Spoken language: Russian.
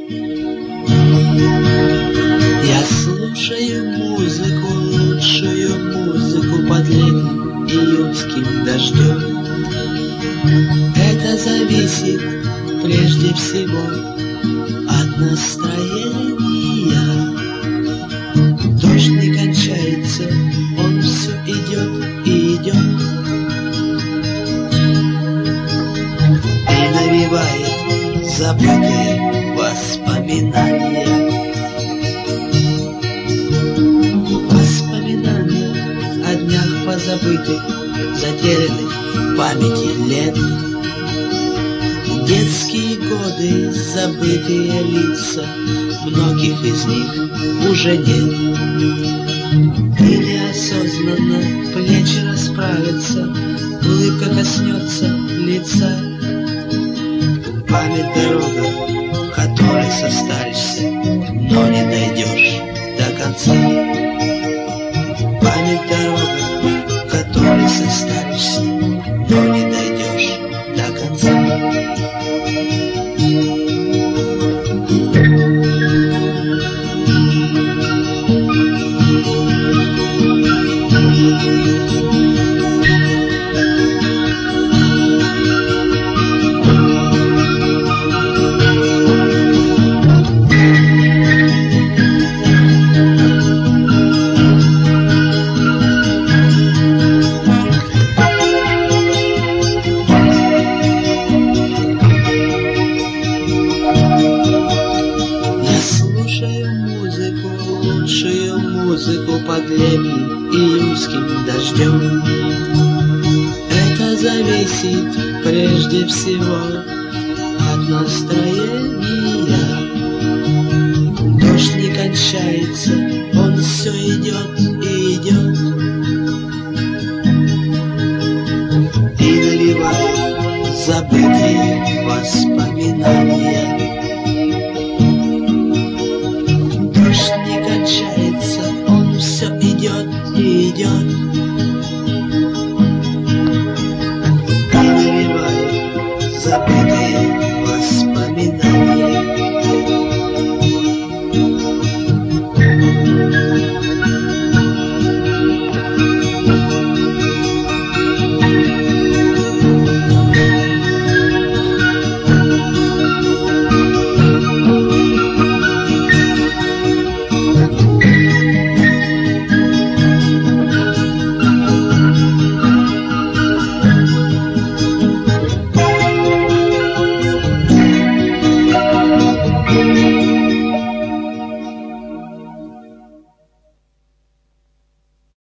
Я слушаю музыку, лучшую музыку под летним июньским дождем. Это зависит прежде всего от настроения. Дождь не кончается, он все идет и идет, и навевает забытые воспоминания. Воспоминания о днях позабытых, затерянных в памяти лет. Детские годы, забытые лица, многих из них уже нет. И неосознанно плечи расправятся, улыбка коснется лица. Память дорога, которой состаришься, но не дойдешь до конца. Память дорога, которой состаришься, но не дойдешь до конца. Лучшую музыку под летним июньским дождем. Это зависит прежде всего от настроения. Дождь не кончается, он все идет и идет, и навевает забытые воспоминания.